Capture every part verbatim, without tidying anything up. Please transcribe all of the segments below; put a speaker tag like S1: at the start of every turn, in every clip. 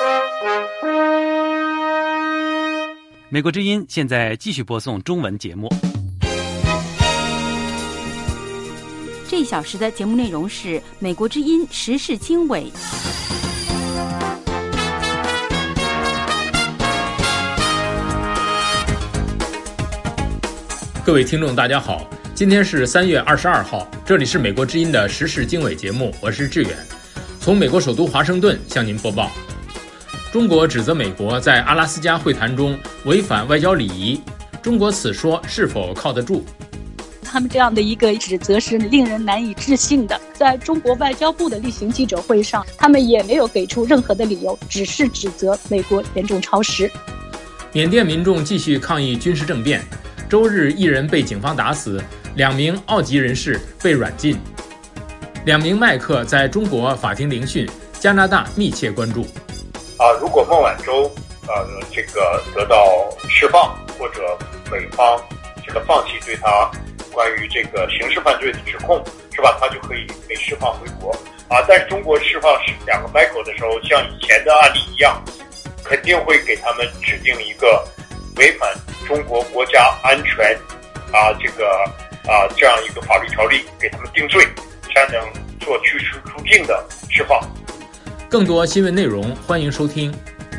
S1: 美国之音现在继续播送中文节目。
S2: 这一小时的节目内容是美国之音时事经纬。
S3: 各位听众大家好，今天是三月二十二号，这里是美国之音的时事经纬节目，我是志远，从美国首都华盛顿向您播报。中国指责美国在阿拉斯加会谈中违反外交礼仪，中国此说是否靠得住？
S4: 他们这样的一个指责是令人难以置信的。在中国外交部的例行记者会上，他们也没有给出任何的理由，只是指责美国严重超时。
S3: 缅甸民众继续抗议军事政变，周日一人被警方打死，两名澳籍人士被软禁，两名麦克在中国法庭聆讯，加拿大密切关注。
S5: 啊，如果孟晚舟呃这个得到释放，或者美方这个放弃对他关于这个刑事犯罪的指控，是吧？他就可以被释放回国啊。但是中国释放两个 Michael 的时候，像以前的案例一样，肯定会给他们指定一个违反中国国家安全啊这个啊这样一个法律条例，给他们定罪，才能做驱逐出境的释放。
S3: 更多新闻内容，欢迎收听。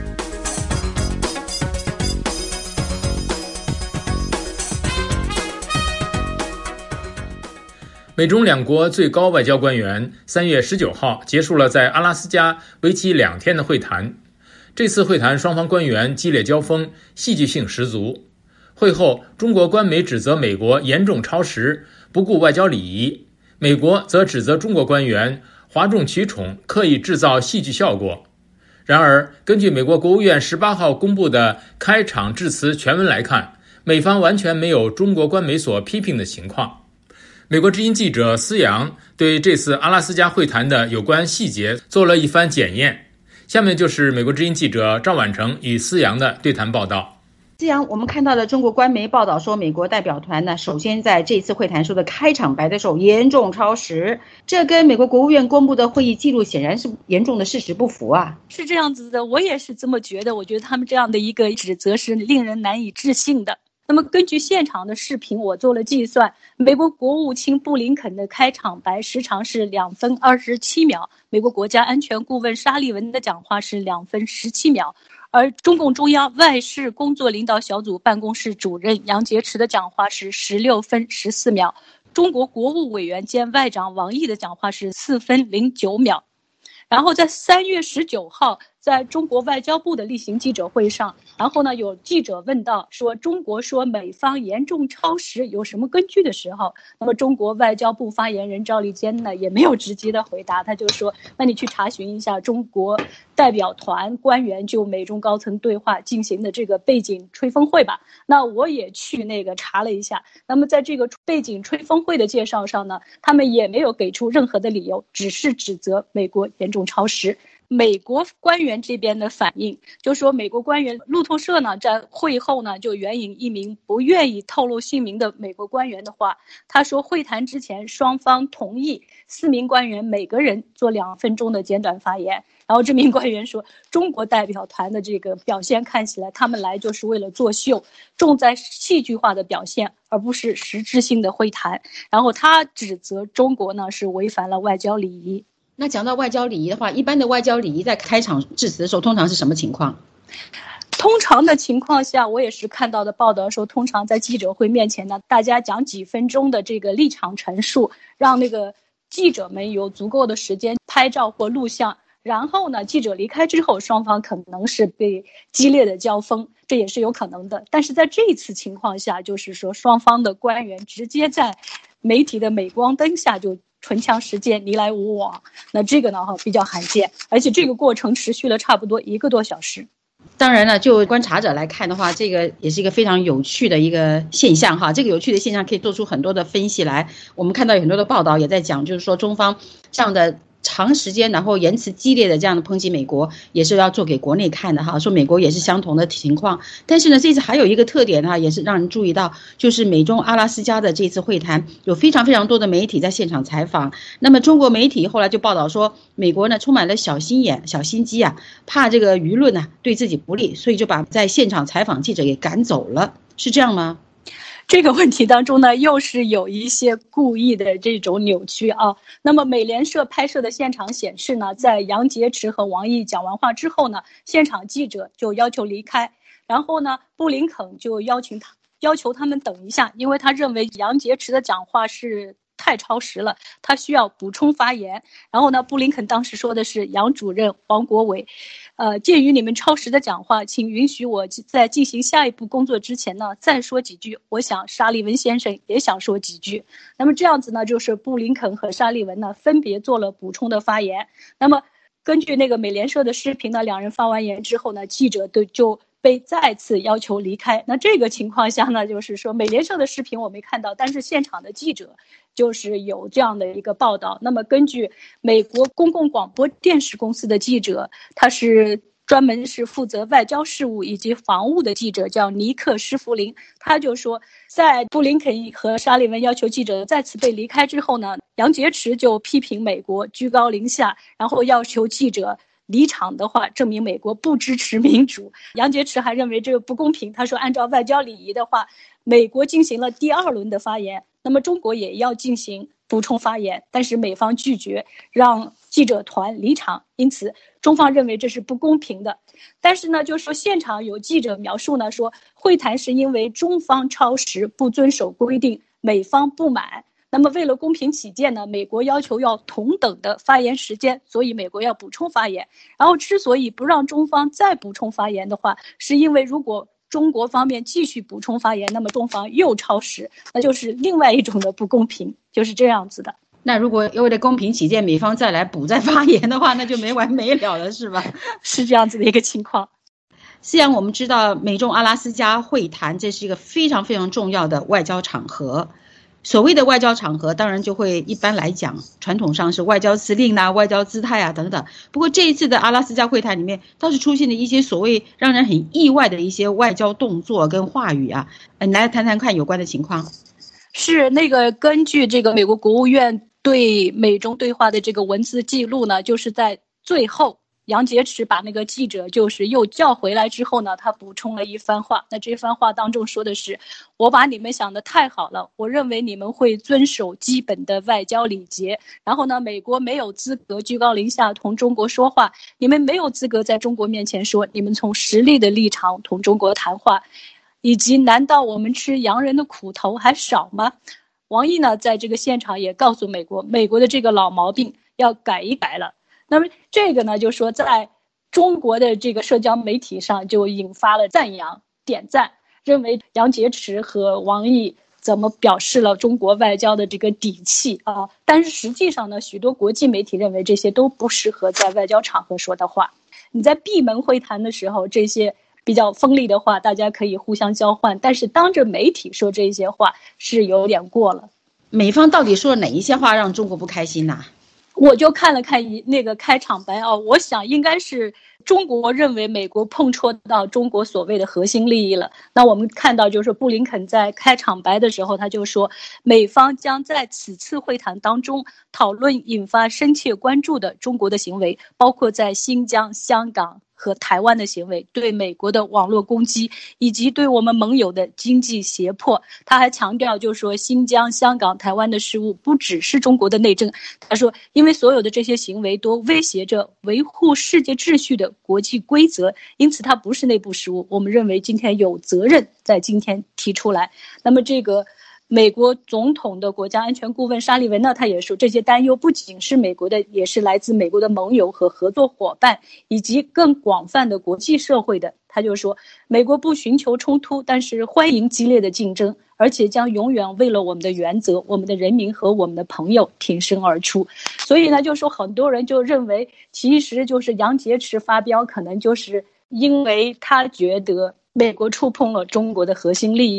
S3: 美中两国最高外交官员三月十九号结束了在阿拉斯加为期两天的会谈。这次会谈双方官员激烈交锋，戏剧性十足。会后，中国官媒指责美国严重超时，不顾外交礼仪；美国则指责中国官员哗众取宠，刻意制造戏剧效果。然而，根据美国国务院十八号公布的开场致辞全文来看，美方完全没有中国官媒所批评的情况。美国之音记者思阳对这次阿拉斯加会谈的有关细节做了一番检验。下面就是美国之音记者赵婉成与思阳的对谈报道。
S6: 思阳，我们看到的中国官媒报道说，美国代表团呢，首先在这次会谈说的开场白的时候严重超时，这跟美国国务院公布的会议记录显然是严重的事实不符啊。
S4: 是这样子的，我也是这么觉得。我觉得他们这样的一个指责是令人难以置信的。那么根据现场的视频，我做了计算，美国国务卿布林肯的开场白时长是两分二十七秒，美国国家安全顾问沙利文的讲话是两分十七秒，而中共中央外事工作领导小组办公室主任杨洁篪的讲话是十六分十四秒，中国国务委员兼外长王毅的讲话是四分零九秒。然后在三月十九号，在中国外交部的例行记者会上，然后呢，有记者问到说中国说美方严重超时有什么根据的时候，那么中国外交部发言人赵立坚呢也没有直接的回答，他就说那你去查询一下中国代表团官员就美中高层对话进行的这个背景吹风会吧。那我也去那个查了一下，那么在这个背景吹风会的介绍上呢，他们也没有给出任何的理由，只是指责美国严重超时。美国官员这边的反应就说，美国官员路透社呢在会后呢就援引一名不愿意透露姓名的美国官员的话，他说会谈之前双方同意四名官员每个人做两分钟的简短发言。然后这名官员说，中国代表团的这个表现看起来他们来就是为了作秀，重在戏剧化的表现，而不是实质性的会谈。然后他指责中国呢是违反了外交礼仪。
S6: 那讲到外交礼仪的话，一般的外交礼仪在开场致辞的时候通常是什么情况？
S4: 通常的情况下，我也是看到的报道说，通常在记者会面前呢，大家讲几分钟的这个立场陈述，让那个记者们有足够的时间拍照或录像。然后呢，记者离开之后，双方可能是被激烈的交锋，这也是有可能的。但是在这一次情况下，就是说双方的官员直接在媒体的镁光灯下就唇枪舌剑，你来我往，那这个呢比较罕见，而且这个过程持续了差不多一个多小时。
S6: 当然了，就观察者来看的话，这个也是一个非常有趣的一个现象哈。这个有趣的现象可以做出很多的分析来。我们看到有很多的报道也在讲，就是说中方这样的长时间然后言辞激烈的这样的抨击美国，也是要做给国内看的哈，说美国也是相同的情况。但是呢，这次还有一个特点哈，也是让人注意到，就是美中阿拉斯加的这次会谈，有非常非常多的媒体在现场采访。那么中国媒体后来就报道说，美国呢充满了小心眼、小心机啊，怕这个舆论呢、啊、对自己不利，所以就把在现场采访记者给赶走了，是这样吗？
S4: 这个问题当中呢，又是有一些故意的这种扭曲啊。那么美联社拍摄的现场显示呢，在杨洁篪和王毅讲完话之后呢，现场记者就要求离开，然后呢，布林肯就要求他要求他们等一下，因为他认为杨洁篪的讲话是太超时了，他需要补充发言。然后呢，布林肯当时说的是，杨主任、王国维，呃，鉴于你们超时的讲话，请允许我在进行下一步工作之前呢，再说几句。我想沙利文先生也想说几句。那么这样子呢，就是布林肯和沙利文呢分别做了补充的发言。那么根据那个美联社的视频呢，两人发完言之后呢，记者都就被再次要求离开。那这个情况下呢，就是说美联社的视频我没看到，但是现场的记者就是有这样的一个报道。那么根据美国公共广播电视公司的记者，他是专门是负责外交事务以及防务的记者，叫尼克施弗林，他就说，在布林肯和沙利文要求记者再次被离开之后呢，杨洁篪就批评美国居高临下，然后要求记者离场的话，证明美国不支持民主。杨洁篪还认为这个不公平，他说按照外交礼仪的话，美国进行了第二轮的发言，那么中国也要进行补充发言，但是美方拒绝让记者团离场，因此中方认为这是不公平的。但是呢，就是说现场有记者描述呢，说会谈是因为中方超时不遵守规定，美方不满。那么为了公平起见呢，美国要求要同等的发言时间，所以美国要补充发言。然后之所以不让中方再补充发言的话，是因为如果中国方面继续补充发言，那么中方又超时，那就是另外一种的不公平，就是这样子的。
S6: 那如果为了公平起见，美方再来补再发言的话，那就没完没了了，是吧？
S4: 是这样子的一个情况。
S6: 虽然我们知道美中阿拉斯加会谈这是一个非常非常重要的外交场合，所谓的外交场合当然就会一般来讲传统上是外交司令啊、外交姿态啊等等。不过这一次的阿拉斯加会谈里面倒是出现了一些所谓让人很意外的一些外交动作跟话语啊，你来谈谈看有关的情况。
S4: 是那个根据这个美国国务院对美中对话的这个文字记录呢，就是在最后杨洁篪把那个记者就是又叫回来之后呢，他补充了一番话。那这番话当中说的是，我把你们想得太好了，我认为你们会遵守基本的外交礼节，然后呢，美国没有资格居高临下同中国说话，你们没有资格在中国面前说你们从实力的立场同中国谈话，以及难道我们吃洋人的苦头还少吗？王毅呢，在这个现场也告诉美国，美国的这个老毛病要改一改了。那么这个呢，就说在中国的这个社交媒体上就引发了赞扬、点赞，认为杨洁篪和王毅怎么表示了中国外交的这个底气啊？但是实际上呢，许多国际媒体认为这些都不适合在外交场合说的话。你在闭门会谈的时候，这些比较锋利的话大家可以互相交换，但是当着媒体说这些话是有点过了。
S6: 美方到底说了哪一些话让中国不开心呢？
S4: 我就看了看一那个开场白啊，我想应该是中国认为美国碰触到中国所谓的核心利益了。那我们看到就是布林肯在开场白的时候他就说，美方将在此次会谈当中讨论引发深切关注的中国的行为，包括在新疆、香港和台湾的行为，对美国的网络攻击，以及对我们盟友的经济胁迫。他还强调就是说，新疆、香港、台湾的事务不只是中国的内政。他说，因为所有的这些行为都威胁着维护世界秩序的国际规则，因此它不是内部事务。我们认为今天有责任在今天提出来。那么这个美国总统的国家安全顾问沙利文呢，他也说，这些担忧不仅是美国的，也是来自美国的盟友和合作伙伴，以及更广泛的国际社会的。他就说，美国不寻求冲突，但是欢迎激烈的竞争，而且将永远为了我们的原则、我们的人民和我们的朋友挺身而出。所以呢，就说很多人就认为，其实就是杨洁篪发飙，可能就是因为他觉得美国触碰了中国的核心利益了。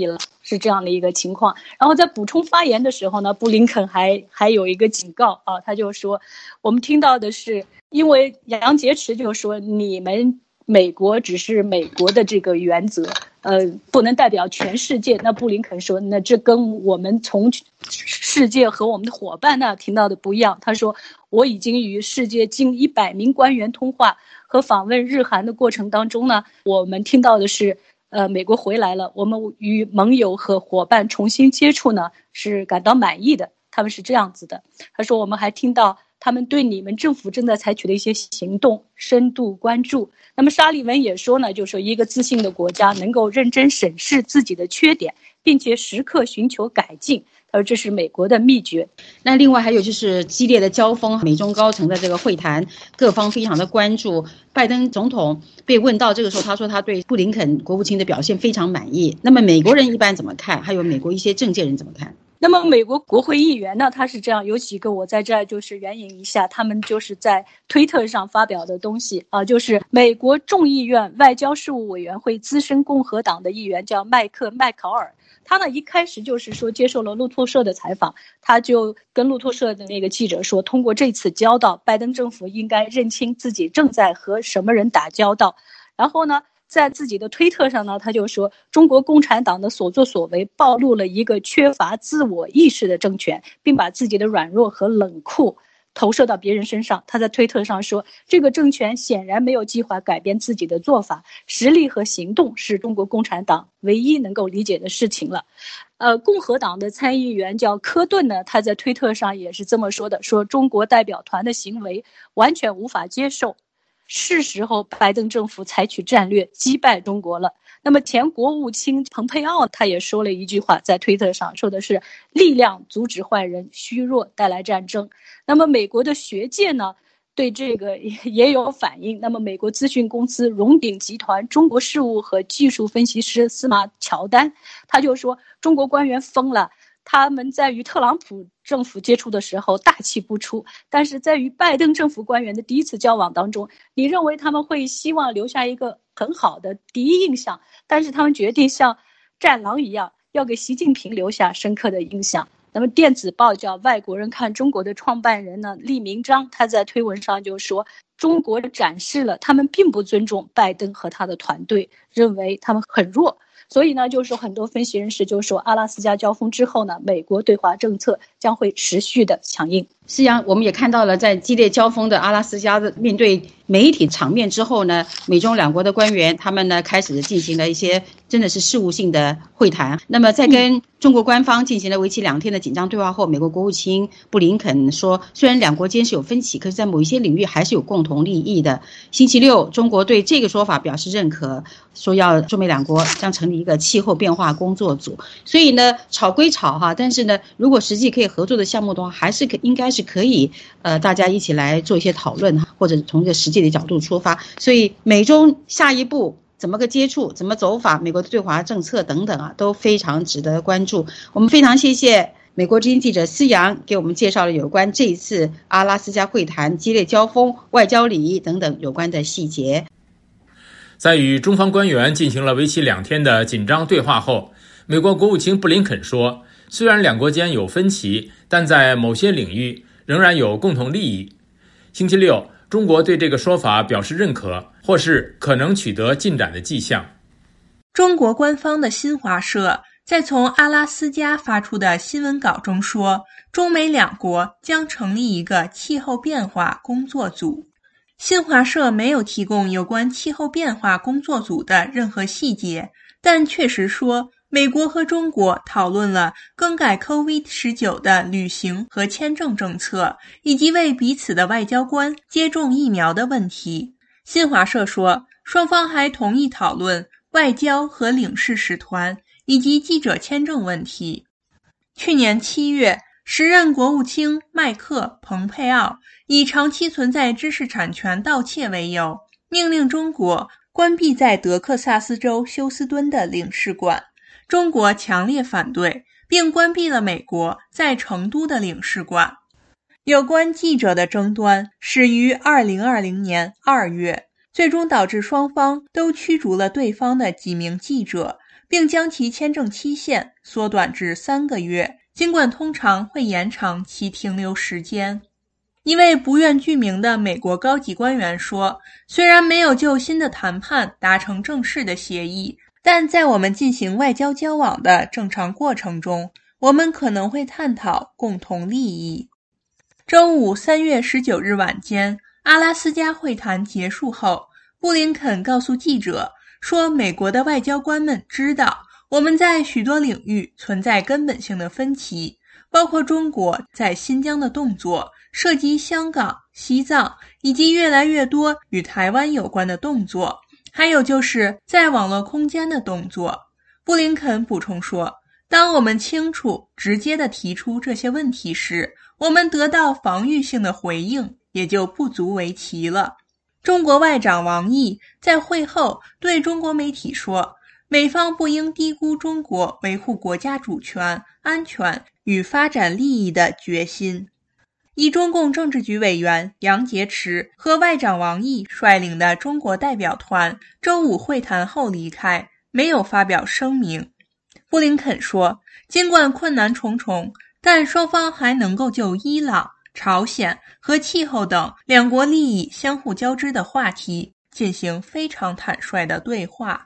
S4: 是这样的一个情况。然后在补充发言的时候呢，布林肯还还有一个警告啊，他就说，我们听到的是，因为杨洁篪就说你们美国只是美国的这个原则，呃，不能代表全世界。那布林肯说，那这跟我们从世界和我们的伙伴那听到的不一样。他说，我已经与世界近一百名官员通话和访问日韩的过程当中呢，我们听到的是，呃，美国回来了，我们与盟友和伙伴重新接触呢，是感到满意的。他们是这样子的。他说，我们还听到他们对你们政府正在采取的一些行动深度关注。那么沙利文也说呢，就是说一个自信的国家能够认真审视自己的缺点，并且时刻寻求改进。他说这是美国的秘诀。
S6: 那另外还有就是激烈的交锋，美中高层的这个会谈，各方非常的关注。拜登总统被问到这个时候，他说他对布林肯国务卿的表现非常满意。那么美国人一般怎么看？还有美国一些政界人怎么看？
S4: 那么美国国会议员呢，他是这样，有几个我在这儿就是援引一下，他们就是在推特上发表的东西啊，就是美国众议院外交事务委员会资深共和党的议员叫麦克麦考尔，他呢一开始就是说接受了路透社的采访，他就跟路透社的那个记者说，通过这次交道，拜登政府应该认清自己正在和什么人打交道。然后呢，在自己的推特上呢，他就说中国共产党的所作所为暴露了一个缺乏自我意识的政权，并把自己的软弱和冷酷投射到别人身上。他在推特上说，这个政权显然没有计划改变自己的做法，实力和行动是中国共产党唯一能够理解的事情了。呃，共和党的参议员叫科顿呢，他在推特上也是这么说的，说中国代表团的行为完全无法接受，是时候拜登政府采取战略击败中国了。那么前国务卿蓬佩奥他也说了一句话，在推特上说的是，力量阻止坏人，虚弱带来战争。那么美国的学界呢，对这个也有反应。那么美国咨询公司荣鼎集团中国事务和技术分析师司马乔丹，他就说中国官员疯了，他们在与特朗普政府接触的时候大气不出，但是在与拜登政府官员的第一次交往当中，你认为他们会希望留下一个很好的第一印象，但是他们决定像战狼一样，要给习近平留下深刻的印象。那么电子报叫外国人看中国的创办人呢，厉明章，他在推文上就说，中国展示了他们并不尊重拜登和他的团队，认为他们很弱。所以呢，就是说很多分析人士就说，阿拉斯加交锋之后呢，美国对华政策将会持续的强硬。
S6: 是呀，我们也看到了，在激烈交锋的阿拉斯加的面对媒体场面之后呢，美中两国的官员他们呢开始进行了一些真的是事务性的会谈。那么在跟中国官方进行了为期两天的紧张对话后，美国国务卿布林肯说，虽然两国间是有分歧，可是在某一些领域还是有共同利益的。星期六，中国对这个说法表示认可，说要中美两国将成立一个气候变化工作组。所以呢，吵归吵哈，但是呢，如果实际可以合作的项目的话，还是可应该是可以呃大家一起来做一些讨论，或者从这个实际的角度出发。所以美中下一步怎么个接触，怎么走法，美国的对华政策等等啊，都非常值得关注。我们非常谢谢美国之音记者思阳给我们介绍了有关这一次阿拉斯加会谈激烈交锋、外交礼仪等等有关的细节。
S3: 在与中方官员进行了为期两天的紧张对话后，美国国务卿布林肯说，虽然两国间有分歧，但在某些领域仍然有共同利益。星期六，中国对这个说法表示认可，或是可能取得进展的迹象。
S7: 中国官方的新华社在从阿拉斯加发出的新闻稿中说，中美两国将成立一个气候变化工作组。新华社没有提供有关气候变化工作组的任何细节，但确实说，美国和中国讨论了更改 C O V I D 十九 的旅行和签证政策，以及为彼此的外交官接种疫苗的问题。新华社说，双方还同意讨论外交和领事使团以及记者签证问题。去年七月，时任国务卿麦克·蓬佩奥以长期存在知识产权盗窃为由，命令中国关闭在德克萨斯州休斯敦的领事馆。中国强烈反对，并关闭了美国在成都的领事馆。有关记者的争端始于二零二零年二月，最终导致双方都驱逐了对方的几名记者， 并将其签证期限缩短至三个月，尽管通常会延长其停留时间。一位不愿具名的美国高级官员说，虽然没有就新的谈判达成正式的协议，但在我们进行外交交往的正常过程中，我们可能会探讨共同利益。周五三月十九日晚间，阿拉斯加会谈结束后，布林肯告诉记者说，美国的外交官们知道我们在许多领域存在根本性的分歧，包括中国在新疆的动作，涉及香港、西藏以及越来越多与台湾有关的动作，还有就是在网络空间的动作。布林肯补充说，当我们清楚、直接地提出这些问题时，我们得到防御性的回应也就不足为奇了。中国外长王毅在会后对中国媒体说，美方不应低估中国维护国家主权、安全与发展利益的决心。以中共政治局委员杨洁篪和外长王毅率领的中国代表团周五会谈后离开，没有发表声明。布林肯说，尽管困难重重，但双方还能够就伊朗、朝鲜和气候等两国利益相互交织的话题进行非常坦率的对话。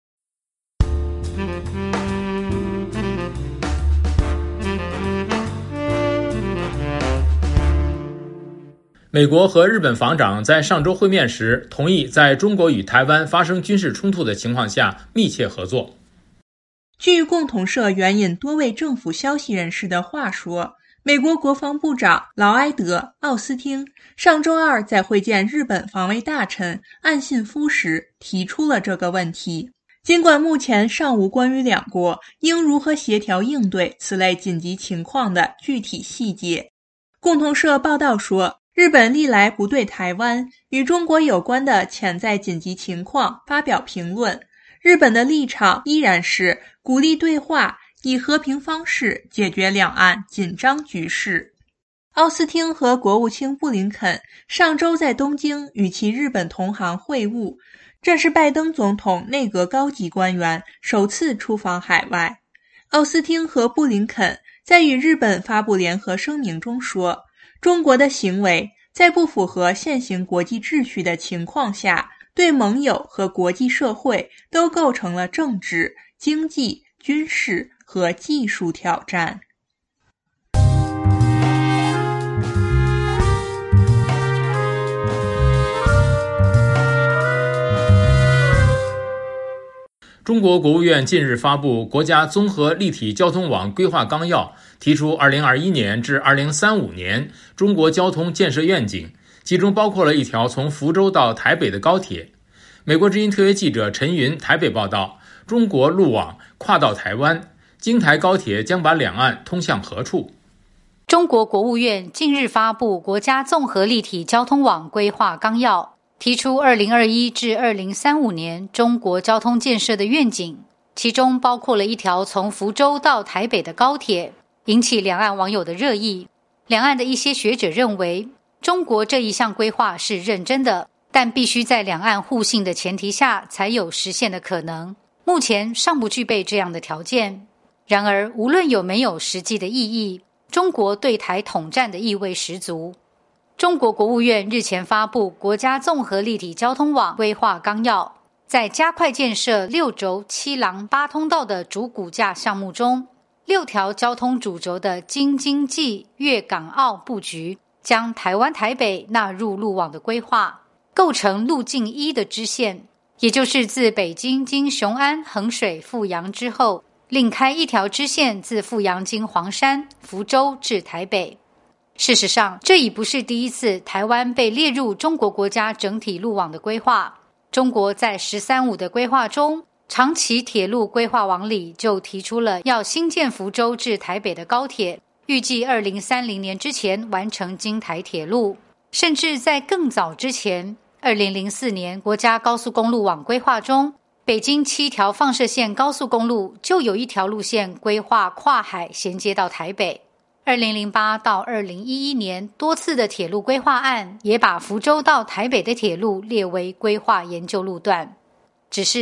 S3: 美国和日本防长在上周会面时，同意在中国与台湾发生军事冲突的情况下密切合作。
S7: 据共同社援引多位政府消息人士的话说，美国国防部长劳埃德·奥斯汀上周二在会见日本防卫大臣岸信夫时提出了这个问题。尽管目前尚无关于两国应如何协调应对此类紧急情况的具体细节，共同社报道说，日本历来不对台湾与中国有关的潜在紧急情况发表评论，日本的立场依然是鼓励对话，以和平方式解决两岸紧张局势。奥斯汀和国务卿布林肯上周在东京与其日本同行会晤，这是拜登总统内阁高级官员首次出访海外。奥斯汀和布林肯在与日本发布联合声明中说，中国的行为在不符合现行国际秩序的情况下，对盟友和国际社会都构成了政治、经济、军事和技术挑战。
S3: 中国国务院近日发布《国家综合立体交通网规划纲要》，提出二零二一年至二零三五年中国交通建设愿景，其中包括了一条从福州到台北的高铁。美国之音特约记者陈云台北报道，中国路网跨到台湾，京台高铁将把两岸通向何处？
S8: 中国国务院近日发布《国家综合立体交通网规划纲要》，提出二零二一至二零三五年中国交通建设的愿景，其中包括了一条从福州到台北的高铁，引起两岸网友的热议。两岸的一些学者认为，中国这一项规划是认真的，但必须在两岸互信的前提下才有实现的可能，目前尚不具备这样的条件。然而，无论有没有实际的意义，中国对台统战的意味十足。中国国务院日前发布《国家综合立体交通网规划纲要》，在加快建设六轴七廊八通道的主骨架项目中，六条交通主轴的京津冀粤港澳布局将台湾台北纳入路网的规划，构成路径一的支线，也就是自北京经雄安、衡水、富阳之后，另开一条支线自富阳经黄山、福州至台北。事实上，这已不是第一次台湾被列入中国国家整体路网的规划。中国在十三五的规划中，长期铁路规划网里就提出了要新建福州至台北的高铁，预计二零三零年之前完成京台铁路。甚至在更早之前，二零零四年国家高速公路网规划中，北京七条放射线高速公路就有一条路线规划跨海衔接到台北。二零零八到二零一一年多次的铁路规划案也把福州到台北的铁路列为规划研究路段。只是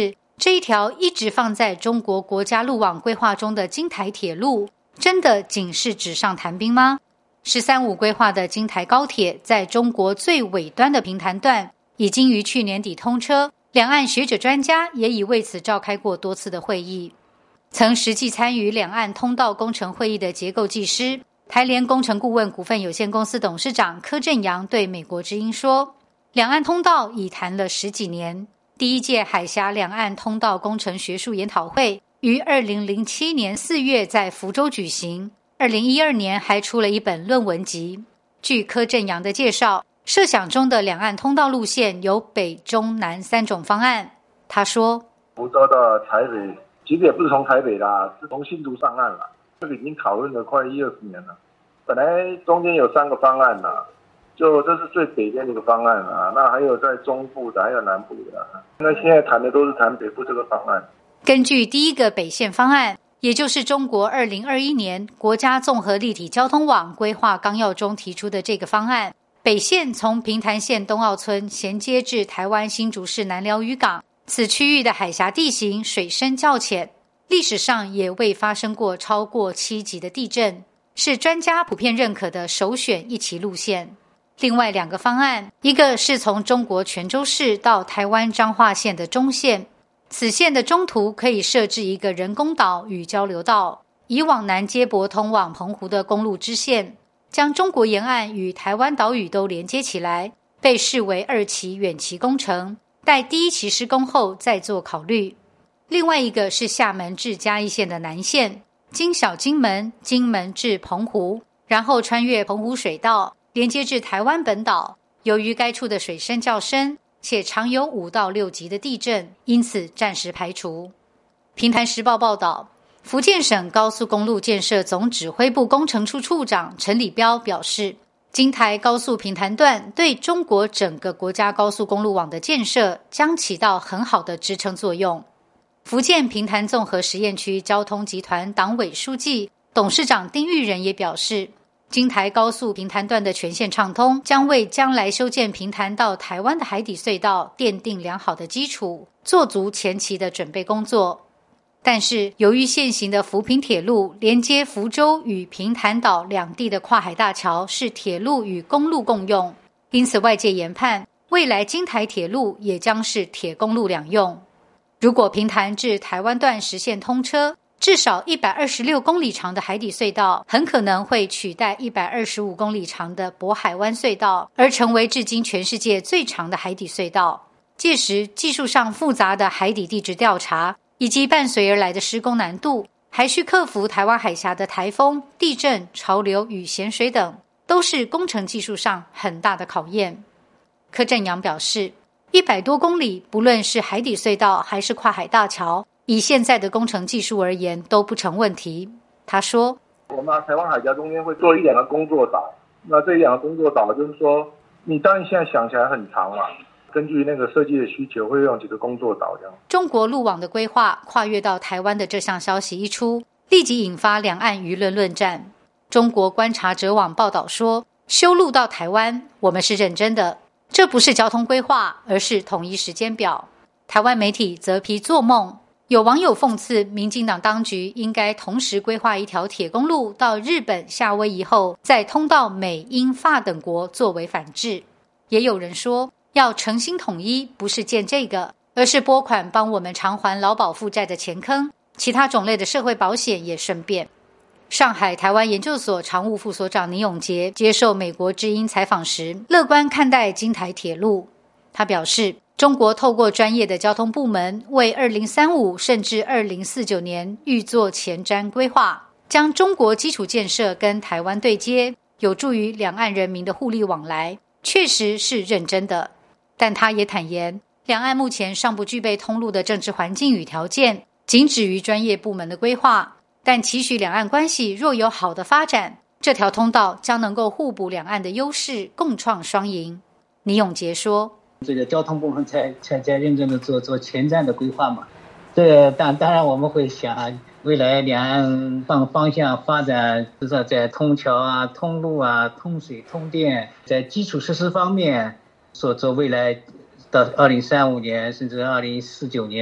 S8: 这一条一直放在中国国家路网规划中的京台铁路，真的仅是纸上谈兵吗？十三五规划的京台高铁在中国最尾端的平潭段已经于去年底通车，两岸学者专家也已为此召开过多次的会议。曾实际参与两岸通道工程会议的结构技师、台联工程顾问股份有限公司董事长柯震阳对美国之音说，两岸通道已谈了十几年，第一届海峡两岸通道工程学术研讨会于二零零七年四月在福州举行，二零一二年还出了一本论文集。据柯震阳的介绍，设想中的两岸通道路线有北中南三种方案。他说，
S9: 福州到台北其实也不是从台北啦，是从新竹上岸了，这个已经讨论了快一二十年了。本来中间有三个方案啦，就这是最北边的一个方案啊，那还有在中部的，还有南部的。那现在谈的都是谈北部这个方案。
S8: 根据第一个北线方案，也就是中国二零二一年国家综合立体交通网规划纲要中提出的这个方案，北线从平潭县东澳村衔接至台湾新竹市南寮渔港，此区域的海峡地形水深较浅，历史上也未发生过超过七级的地震，是专家普遍认可的首选一期路线。另外两个方案，一个是从中国泉州市到台湾彰化县的中线，此线的中途可以设置一个人工岛与交流道，以往南接驳通往澎湖的公路支线，将中国沿岸与台湾岛屿都连接起来，被视为二期远期工程，待第一期施工后再做考虑。另外一个是厦门至嘉义县的南线，经小金门、金门至澎湖，然后穿越澎湖水道连接至台湾本岛，由于该处的水深较深，且常有五到六级的地震，因此暂时排除。平潭时报报道，福建省高速公路建设总指挥部工程处处长陈礼标表示，京台高速平潭段对中国整个国家高速公路网的建设将起到很好的支撑作用。福建平潭综合实验区交通集团党委书记、董事长丁玉仁也表示，京台高速平潭段的全线畅通，将为将来修建平潭到台湾的海底隧道奠定良好的基础，做足前期的准备工作。但是由于现行的福平铁路连接福州与平潭岛两地的跨海大桥是铁路与公路共用，因此外界研判未来京台铁路也将是铁公路两用。如果平潭至台湾段实现通车，至少一百二十六公里长的海底隧道很可能会取代一百二十五公里长的渤海湾隧道，而成为至今全世界最长的海底隧道。届时技术上复杂的海底地质调查以及伴随而来的施工难度，还需克服台湾海峡的台风、地震、潮流与咸水等，都是工程技术上很大的考验。柯震阳表示，一百多公里，不论是海底隧道还是跨海大桥，以现在的工程技术而言都不成问题。他说，
S9: 我们台湾海峡中间会做一两个工作岛，那这两个工作岛就是说，你当然现在想起来很长嘛，根据那个设计的需求会用几个工作岛这样。
S8: 中国路网的规划跨越到台湾的这项消息一出，立即引发两岸舆论论战。中国观察者网报道说，修路到台湾，我们是认真的，这不是交通规划，而是统一时间表。台湾媒体则批做梦，有网友讽刺民进党当局应该同时规划一条铁公路到日本、夏威夷后，再通到美、英、法等国作为反制。也有人说，要诚心统一，不是建这个，而是拨款帮我们偿还劳保负债的钱坑，其他种类的社会保险也顺便。上海台湾研究所常务副所长倪永杰接受美国之音采访时，乐观看待京台铁路。他表示，中国透过专业的交通部门，为二零三五甚至二零四九年预做前瞻规划，将中国基础建设跟台湾对接，有助于两岸人民的互利往来，确实是认真的。但他也坦言，两岸目前尚不具备通路的政治环境与条件，仅止于专业部门的规划，但期许两岸关系若有好的发展，这条通道将能够互补两岸的优势，共创双赢。倪永杰说，
S10: 这个交通部门才才在认真的做做前瞻的规划嘛。这个当当然我们会想，未来两岸方方向发展，至少在通桥啊、通路啊、通水、通电，在基础设施方面，所做未来到二零三五年甚至二零四九年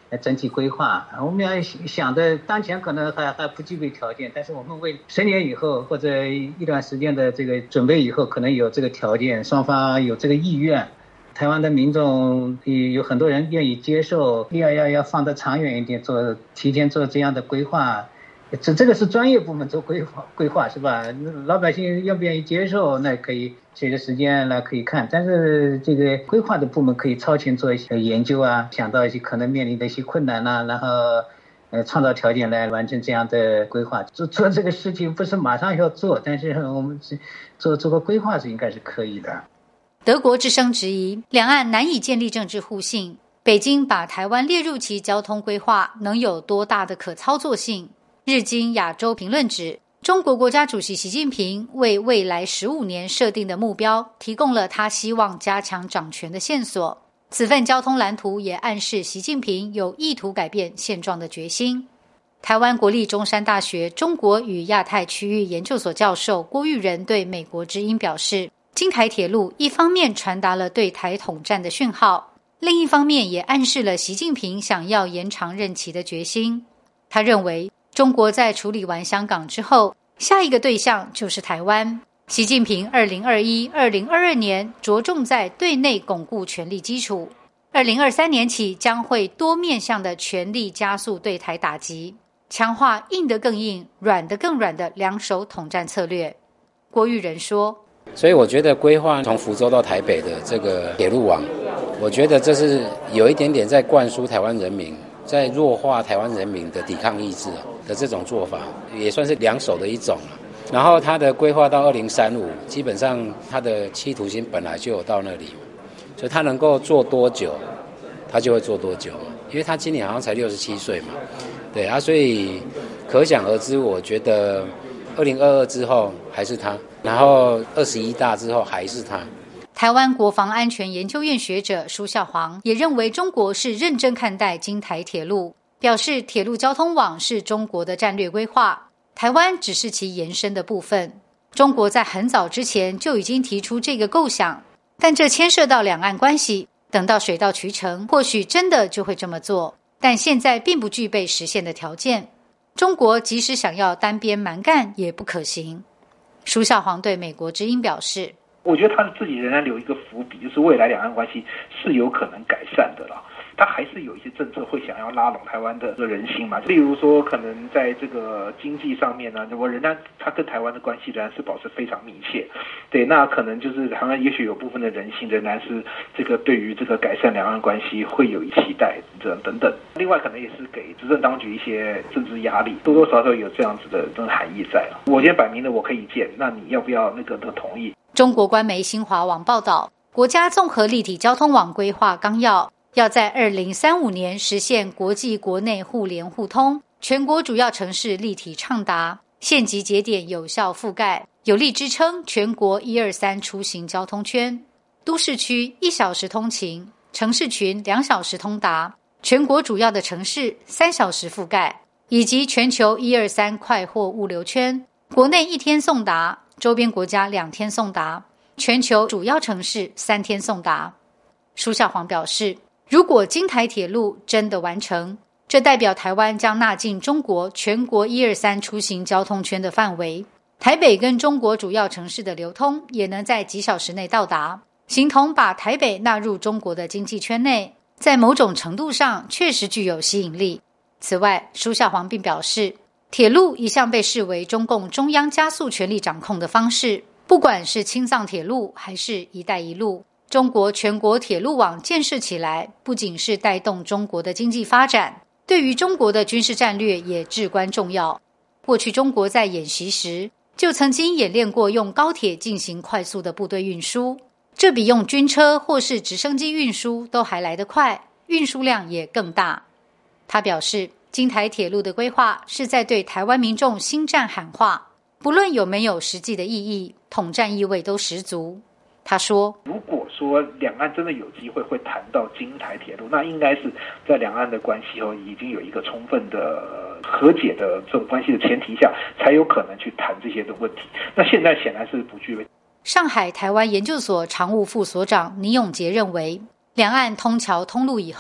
S10: 整体规划。我们要想的当前可能还还不具备条件，但是我们为十年以后或者一段时间的这个准备以后，可能有这个条件，双方有这个意愿。台湾的民众有很多人愿意接受，要要要放得长远一点，做提前做这样的规划。这这个是专业部门做规划规划是吧？老百姓愿不愿意接受，那可以随着时间来可以看。但是这个规划的部门可以超前做一些研究啊，想到一些可能面临的一些困难啊，然后呃创造条件来完成这样的规划。做做这个事情不是马上要做，但是我们做做个规划是应该是可以的。
S8: 德国之声质疑两岸难以建立政治互信，北京把台湾列入其交通规划能有多大的可操作性？日经亚洲评论指，中国国家主席习近平为未来十五年设定的目标提供了他希望加强掌权的线索。此份交通蓝图也暗示习近平有意图改变现状的决心。台湾国立中山大学中国与亚太区域研究所教授郭玉仁对美国之音表示，京台铁路一方面传达了对台统战的讯号，另一方面也暗示了习近平想要延长任期的决心。他认为中国在处理完香港之后，下一个对象就是台湾。习近平二零二一、二零二二年着重在对内巩固权力基础，二零二三年起将会多面向的全力加速对台打击，强化硬得更硬、软得更软的两手统战策略。郭玉仁说，
S11: 所以我觉得规划从福州到台北的这个铁路网，我觉得这是有一点点在灌输台湾人民，在弱化台湾人民的抵抗意志的这种做法，也算是两手的一种。然后它的规划到二零三五，基本上它的企图心本来就有到那里，所以它能够做多久，它就会做多久，因为他今年好像才六十七岁嘛，对啊，所以可想而知，我觉得二零二二之后还是他，然后二十一大之后还是他。
S8: 台湾国防安全研究院学者舒孝煌也认为，中国是认真看待京台铁路，表示铁路交通网是中国的战略规划，台湾只是其延伸的部分。中国在很早之前就已经提出这个构想，但这牵涉到两岸关系，等到水到渠成，或许真的就会这么做，但现在并不具备实现的条件。中国即使想要单边蛮干也不可行。舒孝煌对美国之音表示，
S12: 我觉得他自己仍然留一个伏笔，就是未来两岸关系是有可能改善的啦。他还是有一些政策会想要拉拢台湾的人心嘛，例如说可能在这个经济上面呢，我仍然他跟台湾的关系仍然是保持非常密切，对，那可能就是台湾也许有部分的人心仍然是这个对于这个改善两岸关系会有期待等等等。另外可能也是给执政当局一些政治压力，多多少少有这样子的这种含义在啊。我今天摆明了我可以建，那你要不要那个那个同意？
S8: 中国官媒新华网报道，国家综合立体交通网规划纲要要在二零三五年实现国际国内互联互通，全国主要城市立体畅达，县级节点有效覆盖，有力支撑全国一二三出行交通圈。都市区一小时通勤，城市群两小时通达，全国主要的城市三小时覆盖，以及全球一二三快货物流圈，国内一天送达，周边国家两天送达，全球主要城市三天送达。舒孝煌表示，如果京台铁路真的完成，这代表台湾将纳进中国全国一二三出行交通圈的范围，台北跟中国主要城市的流通也能在几小时内到达，形同把台北纳入中国的经济圈内，在某种程度上确实具有吸引力。此外，舒孝煌并表示，铁路一向被视为中共中央加速权力掌控的方式，不管是青藏铁路还是一带一路，中国全国铁路网建设起来，不仅是带动中国的经济发展，对于中国的军事战略也至关重要。过去中国在演习时，就曾经演练过用高铁进行快速的部队运输，这比用军车或是直升机运输都还来得快，运输量也更大。他表示，京台铁路的规划是在对台湾民众心战喊话，不论有没有实际的意义，统战意味都十足。他说，
S12: 如果说两岸真的有机会会谈到京台铁路，那应该是在两岸的关系后已经有一个充分的和解的这种关系的前提下，才有可能去谈这些的问题。那现在显然是不具备。
S8: 上海台湾研究所常务副所长倪永杰认为，两岸通桥通路以后，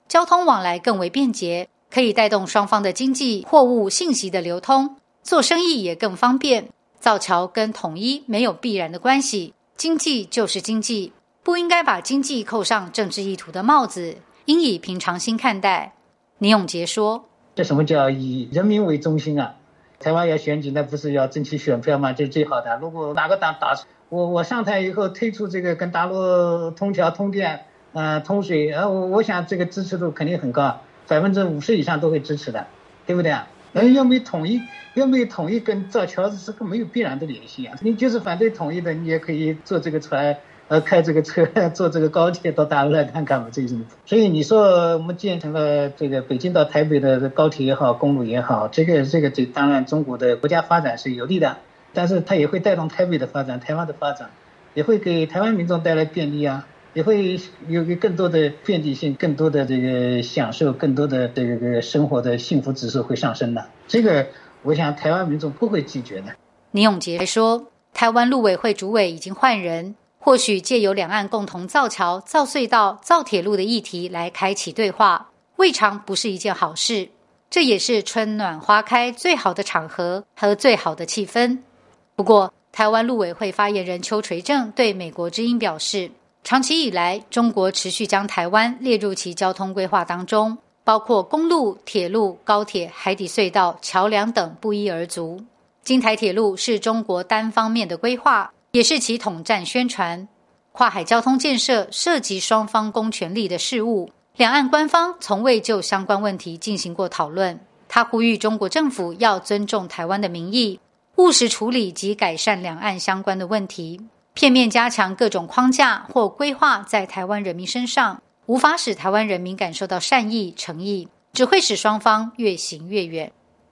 S8: 交通往来更为便捷，可以带动双方的经济、货物、信息的流通，做生意也更方便。造桥跟统一没有必然的关系，经济就是经济，不应该把经济扣上政治意图的帽子，应以平常心看待。倪永杰说：
S10: 这什么叫以人民为中心啊？台湾要选举，那不是要争取选票吗？这是最好的。如果哪个党打我，我上台以后推出这个跟大陆通桥、通电、呃通水，呃，我我想这个支持度肯定很高，百分之五十以上都会支持的，对不对啊？呃，又没统一，又没统一跟造桥是个没有必然的联系啊。你就是反对统一的，你也可以坐这个船，呃，开这个车，坐这个高铁到大陆来看看嘛，这是。所以你说我们建成了这个北京到台北的高铁也好，公路也好，这个这个对当然中国的国家发展是有利的，但是它也会带动台北的发展，台湾的发展，也会给台湾民众带来便利啊。也会有更多的便利性，更多的这个享受，更多的这个生活的幸福指数会上升的。这个我想台湾民众不会拒绝的。
S8: 倪永杰说，台湾陆委会主委已经换人，或许借由两岸共同造桥、造隧道、造铁路的议题来开启对话，未尝不是一件好事。这也是春暖花开最好的场合和最好的气氛。不过，台湾陆委会发言人邱垂正对美国之音表示，长期以来，中国持续将台湾列入其交通规划当中，包括公路、铁路、高铁、海底隧道、桥梁等不一而足。京台铁路是中国单方面的规划，也是其统战宣传。跨海交通建设涉及双方公权力的事务，两岸官方从未就相关问题进行过讨论。他呼吁中国政府要尊重台湾的民意，务实处理及改善两岸相关的问题。片面加强各种框架或规划在台湾人民身上，无法使台湾人民感受到善意诚意，只会使双方越行越远。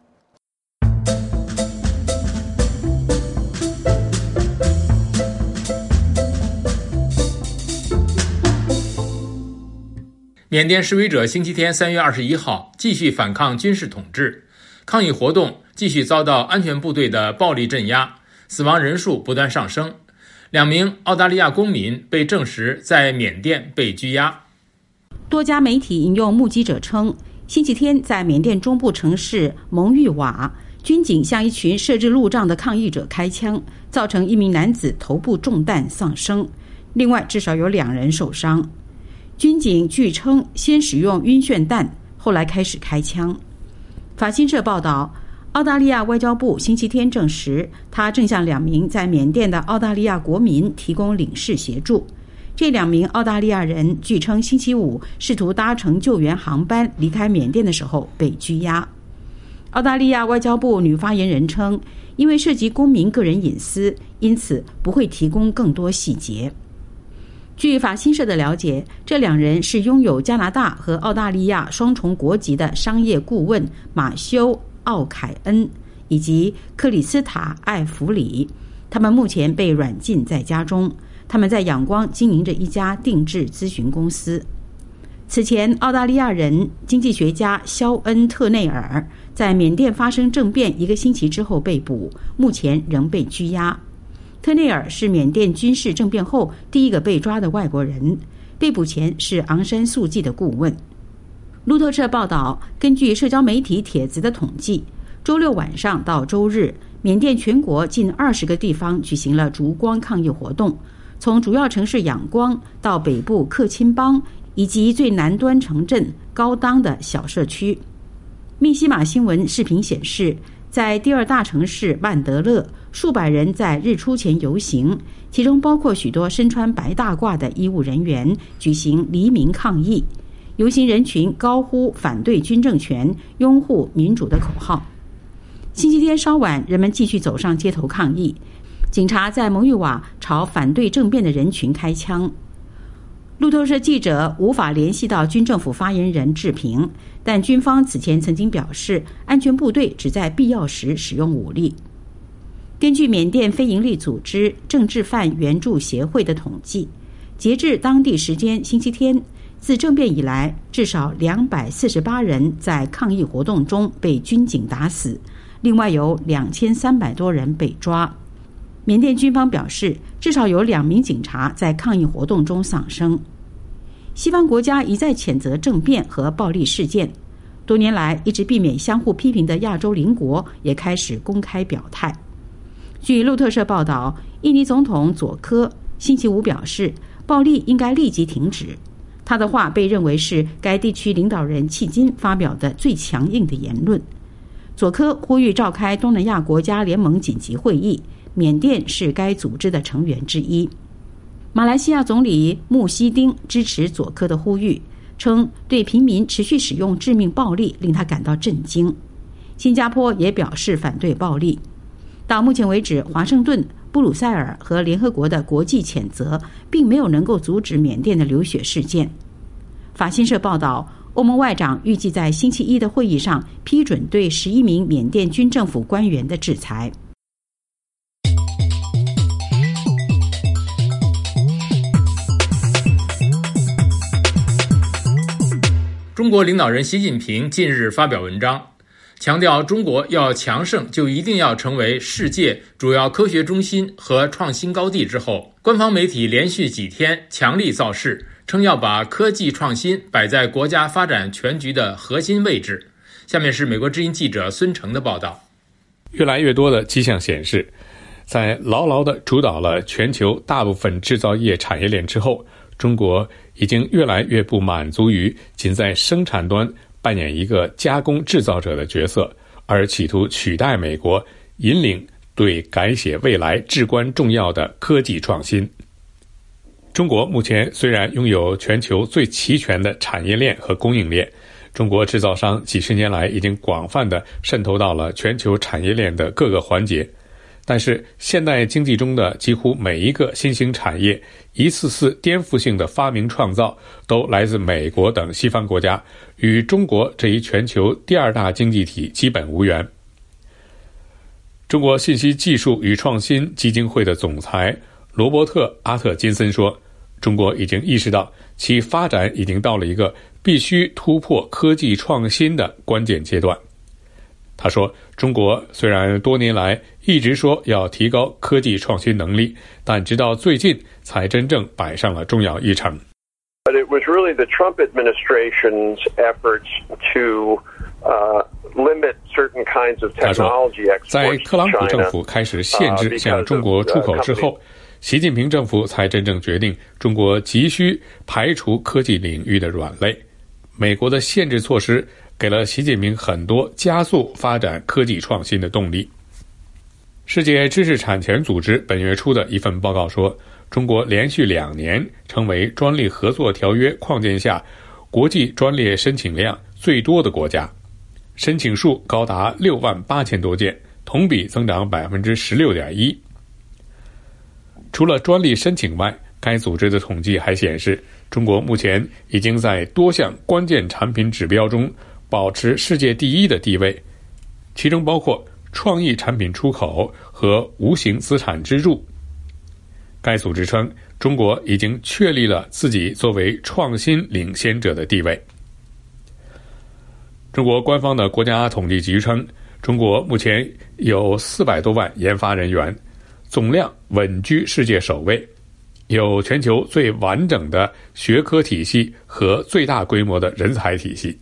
S3: 缅甸示威者星期天三月二十一号继续反抗军事统治，抗议活动继续遭到安全部队的暴力镇压，死亡人数不断上升。两名澳大利亚公民被证实在缅甸被拘押。
S6: 多家媒体引用目击者称，星期天在缅甸中部城市蒙育瓦，军警向一群设置路障的抗议者开枪，造成一名男子头部中弹丧生，另外至少有两人受伤。军警据称先使用晕眩弹，后来开始开枪。法新社报道，澳大利亚外交部星期天证实，他正向两名在缅甸的澳大利亚国民提供领事协助。这两名澳大利亚人据称星期五试图搭乘救援航班离开缅甸的时候被拘押。澳大利亚外交部女发言人称，因为涉及公民个人隐私，因此不会提供更多细节。据法新社的了解，这两人是拥有加拿大和澳大利亚双重国籍的商业顾问马修奥凯恩以及克里斯塔艾弗里，他们目前被软禁在家中。他们在仰光经营着一家定制咨询公司。此前，澳大利亚人经济学家肖恩特内尔在缅甸发生政变一个星期之后被捕，目前仍被拘押。特内尔是缅甸军事政变后第一个被抓的外国人，被捕前是昂山素季的顾问。路透社报道，根据社交媒体帖子的统计，周六晚上到周日，缅甸全国近二十个地方举行了烛光抗议活动，从主要城市仰光到北部克钦邦以及最南端城镇高当的小社区。密西马新闻视频显示，在第二大城市曼德勒，数百人在日出前游行，其中包括许多身穿白大褂的医务人员，举行黎明抗议。游行人群高呼反对军政权、拥护民主的口号。星期天稍晚，人们继续走上街头抗议，警察在蒙育瓦朝反对政变的人群开枪。路透社记者无法联系到军政府发言人置评，但军方此前曾经表示，安全部队只在必要时使用武力。根据缅甸非营利组织政治犯援助协会的统计，截至当地时间星期天，自政变以来，至少两百四十八人在抗议活动中被军警打死，另外有两千三百多人被抓。缅甸军方表示，至少有两名警察在抗议活动中丧生。 西方国家一再谴责政变和暴力事件，多年来一直避免相互批评的亚洲邻国也开始公开表态。据路透社报道，印尼总统佐科星期五表示，暴力应该立即停止。他的话被认为是该地区领导人迄今发表的最强硬的言论。佐科呼吁召开东南亚国家联盟紧急会议，缅甸是该组织的成员之一。马来西亚总理穆希丁支持佐科的呼吁，称对平民持续使用致命暴力令他感到震惊。新加坡也表示反对暴力。到目前为止，华盛顿、布鲁塞尔和联合国的国际谴责并没有能够阻止缅甸的流血事件。法新社报道，欧盟外长预计在星期一的会议上批准对十一名缅甸军政府官员的制裁。
S3: 中国领导人习近平近日发表文章，强调中国要强盛就一定要成为世界主要科学中心和创新高地之后，官方媒体连续几天强力造势，称要把科技创新摆在国家发展全局的核心位置。下面是美国之音记者孙成的报道。
S13: 越来越多的迹象显示，在牢牢地主导了全球大部分制造业产业链之后，中国已经越来越不满足于仅在生产端扮演一个加工制造者的角色，而企图取代美国，引领对改写未来至关重要的科技创新。中国目前虽然拥有全球最齐全的产业链和供应链，中国制造商几十年来已经广泛地渗透到了全球产业链的各个环节，但是现代经济中的几乎每一个新兴产业，一次次颠覆性的发明创造都来自美国等西方国家，与中国这一全球第二大经济体基本无缘。中国信息技术与创新基金会的总裁罗伯特·阿特金森说，中国已经意识到其发展已经到了一个必须突破科技创新的关键阶段。他说，中国虽然多年来一直说要提高科技创新能力，但直到最近才真正摆上了重要议程。
S14: But it was really the Trump administration's efforts to uh, limit certain kinds of technology exports to China.
S13: 在特朗普政府开始限制向中国出口之后，习近平政府才真正决定中国急需排除科技领域的软肋。美国的限制措施给了习近平很多加速发展科技创新的动力。世界知识产权组织本月初的一份报告说，中国连续两年成为专利合作条约框架下国际专利申请量最多的国家，申请数高达六万八千多件，同比增长百分之十六点一。除了专利申请外，该组织的统计还显示，中国目前已经在多项关键产品指标中保持世界第一的地位，其中包括创意产品出口和无形资产支柱。该组织称，中国已经确立了自己作为创新领先者的地位。中国官方的国家统计局称，中国目前有四百多万研发人员，总量稳居世界首位，有全球最完整的学科体系和最大规模的人才体系。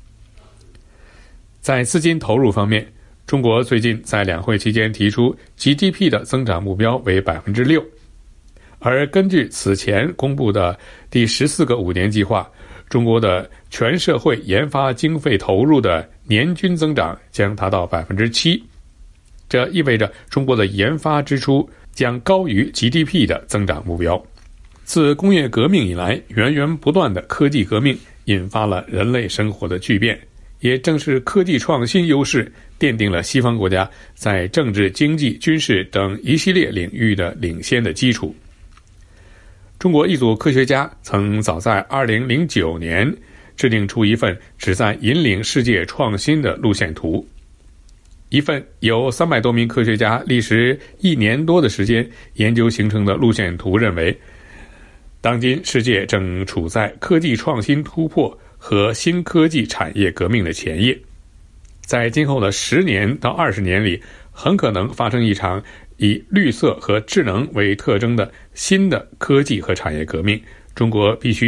S13: 在资金投入方面，中国最近在两会期间提出 G D P 的增长目标为 百分之六， 而根据此前公布的第十四个五年计划，中国的全社会研发经费投入的年均增长将达到 百分之七， 这意味着中国的研发支出将高于 G D P 的增长目标。自工业革命以来，源源不断的科技革命引发了人类生活的巨变，也正是科技创新优势奠定了西方国家在政治、经济、军事等一系列领域的领先的基础。中国一组科学家曾早在二零零九年制定出一份旨在引领世界创新的路线图。一份由三百多名科学家历时一年多的时间研究形成的路线图认为，当今世界正处在科技创新突破和新科技产业革命的前夜，在今后的十年到二十年里，很可能发生一场以绿色和智能为特征的新的科技和产业革命。中国必须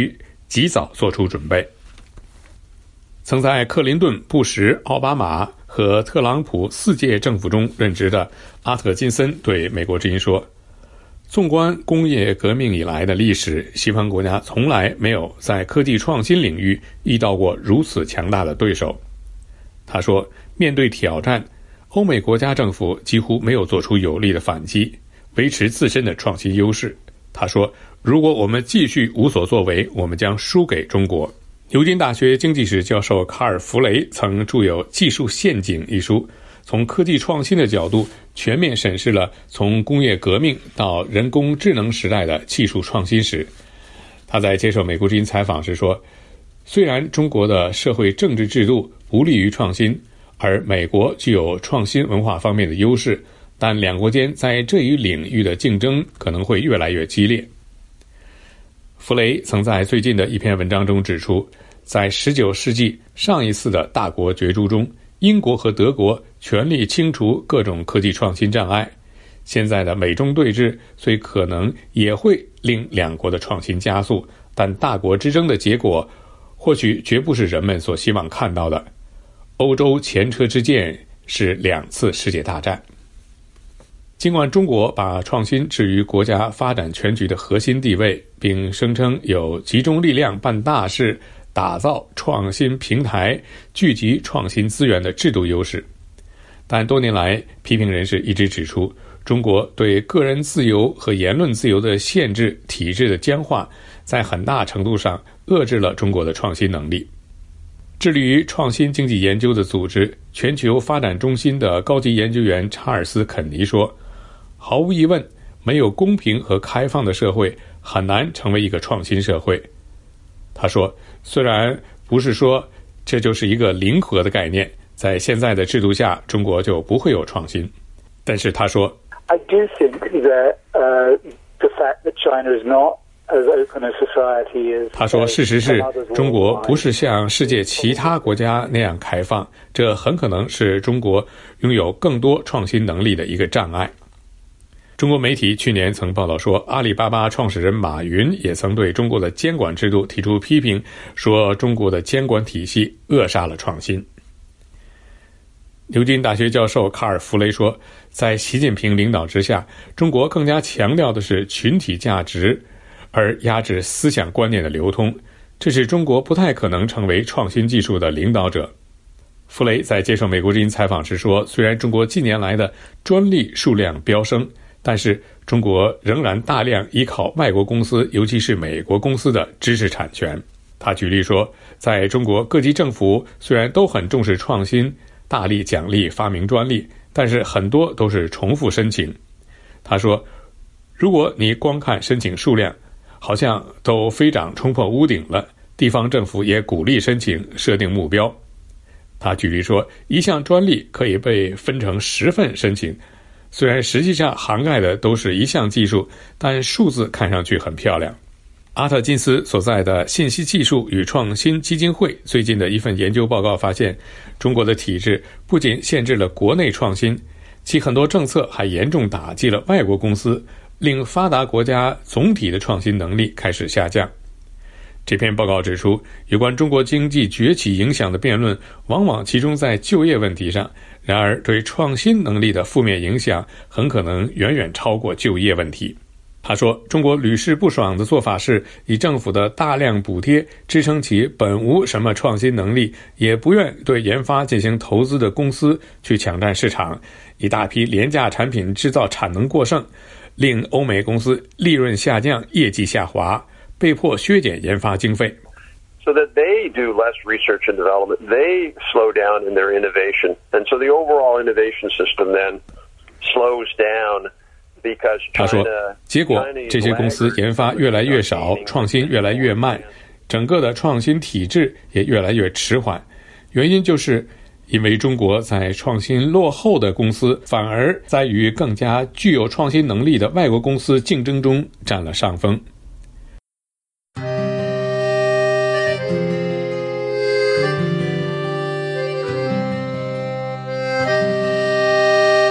S13: 及早做出准备。曾在克林顿、布什、奥巴马和特朗普四届政府中任职的阿特金森对美国之音说，纵观工业革命以来的历史，西方国家从来没有在科技创新领域遇到过如此强大的对手。他说，面对挑战，欧美国家政府几乎没有做出有力的反击，维持自身的创新优势。他说，如果我们继续无所作为，我们将输给中国。牛津大学经济史教授卡尔·弗雷曾著有《技术陷阱》一书，从科技创新的角度全面审视了从工业革命到人工智能时代的技术创新史。他在接受美国之音采访时说，虽然中国的社会政治制度不利于创新，而美国具有创新文化方面的优势，但两国间在这一领域的竞争可能会越来越激烈。弗雷曾在最近的一篇文章中指出，在十九世纪上一次的大国角逐中，英国和德国全力清除各种科技创新障碍。现在的美中对峙虽可能也会令两国的创新加速，但大国之争的结果或许绝不是人们所希望看到的。欧洲前车之鉴是两次世界大战。尽管中国把创新置于国家发展全局的核心地位，并声称有集中力量办大事、打造创新平台、聚集创新资源的制度优势，但多年来，批评人士一直指出，中国对个人自由和言论自由的限制、体制的僵化，在很大程度上遏制了中国的创新能力。致力于创新经济研究的组织全球发展中心的高级研究员查尔斯·肯尼说，毫无疑问，没有公平和开放的社会很难成为一个创新社会。他说，虽然不是说这就是一个零和的概念，在现在的制度下，中国就不会有创新。但是他说
S15: I do think that, uh, the fact that China is not as open a society as
S13: 他说，事实是中国不是像世界其他国家那样开放，这很可能是中国拥有更多创新能力的一个障碍。中国媒体去年曾报道说，阿里巴巴创始人马云也曾对中国的监管制度提出批评，说中国的监管体系扼杀了创新。牛津大学教授卡尔·弗雷说，在习近平领导之下，中国更加强调的是群体价值，而压制思想观念的流通，这使中国不太可能成为创新技术的领导者。弗雷在接受美国之音采访时说，虽然中国近年来的专利数量飙升，但是中国仍然大量依靠外国公司，尤其是美国公司的知识产权。他举例说，在中国各级政府虽然都很重视创新，大力奖励发明专利，但是很多都是重复申请。他说，如果你光看申请数量，好像都飞涨冲破屋顶了，地方政府也鼓励申请，设定目标。他举例说，一项专利可以被分成十份申请，虽然实际上涵盖的都是一项技术，但数字看上去很漂亮。阿特金斯所在的信息技术与创新基金会最近的一份研究报告发现，中国的体制不仅限制了国内创新，其很多政策还严重打击了外国公司，令发达国家总体的创新能力开始下降。这篇报告指出，有关中国经济崛起影响的辩论往往集中在就业问题上，然而对创新能力的负面影响很可能远远超过就业问题。他说，中国屡试不爽的做法是以政府的大量补贴支撑起本无什么创新能力，也不愿对研发进行投资的公司去抢占市场，一大批廉价产品制造产能过剩，令欧美公司利润下降，业绩下滑，被迫削减研发经费。
S14: So that they do less research and development, they slow down in their innovation, and so the overall innovation system then slows down.
S13: 他说，结果这些公司研发越来越少，创新越来越慢，整个的创新体制也越来越迟缓。原因就是因为中国在创新落后的公司反而在与更加具有创新能力的外国公司竞争中占了上风。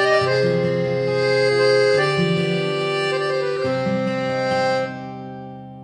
S3: 非